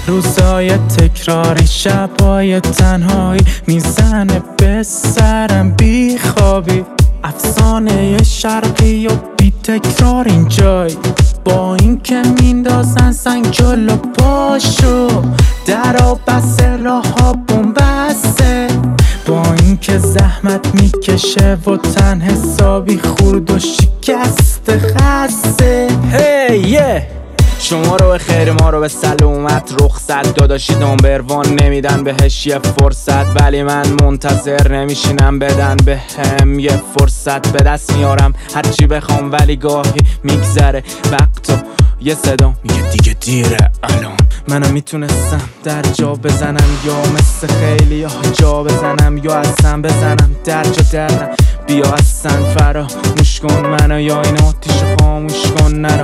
روزای تکراری، شبای تنهایی میزنه به سرم بی خوابی. افسانه شرقی و بی تکرار اینجایی، با این که میندازن سنگ جلو پاشو، درا بسته راه ها بومبسته، با این که زحمت میکشه و تن حسابی خورد و شکست خسته. شما رو به خیر ما رو به سلامت، رخصت داداشی نامبروان نمیدن بهش یه فرصت، ولی من منتظر نمیشینم بدن به هم یه فرصت. به دست میارم هرچی بخوام ولی گاهی میگذره وقت و یه صدا میگه دیگه دیره الان. منم میتونستم در جا بزنم یا مثل خیلی ها جا بزنم، یا اصلا بزنم در جا درم. بیا اصلا فراموش کن منو، یا این آتیش خاموش کن نرو.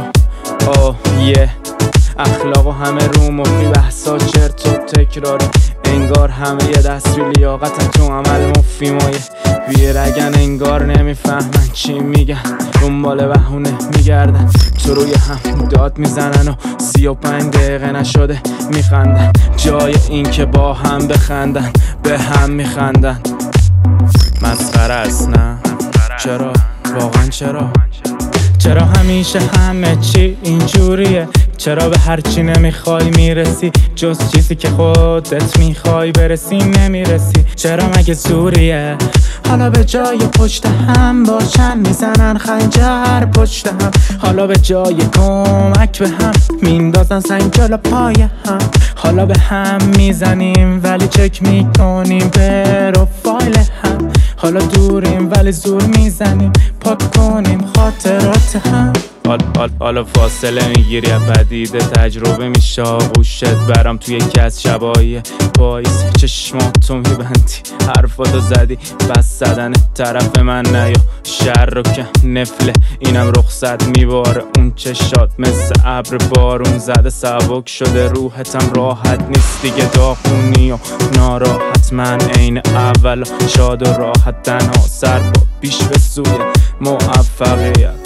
اخلاق و همه رو مخی، بحثا چرت و تکراری، انگار همه یه دستوی لیاقتن تو عمل مفی مایه بیرگن، انگار نمیفهمن چی میگن، دنبال بهونه میگردن، تو روی هم داد میزنن و 35 دقیقه نشده میخندن، جای این که با هم بخندن به هم میخندن. مسخره است نه؟ چرا؟ واقعا چرا همیشه همه چی اینجوریه؟ چرا به هرچی نمیخوای میرسی، جز چیزی که خودت میخوای برسی نمیرسی؟ چرا مگه زوریه؟ حالا به جای پشت هم باشن میزنن خنجر پشت هم، حالا به جای کمک به هم میندازن سنگ جلو پای هم، حالا به هم میزنیم ولی چک میکنیم پروفایل هم، حالا دوریم ولی زور میزنیم پاک کنیم خاطرات هم. حالا فاصله میگیری پدیده، تجربه میشه آغوشت برام توی یکی از شبایی پاییز، چشماتو میبندی حرفاتو زدی بس زدن طرف من نیا، شر رو که نفله اینم رخصت میباره، اون چشات مثل ابر بارون زده سبک شده، روحتم راحت نیست دیگه داغونی و ناراحت، من عین اول شاد و راحت تنها سر با پیش به سوی موفقیت.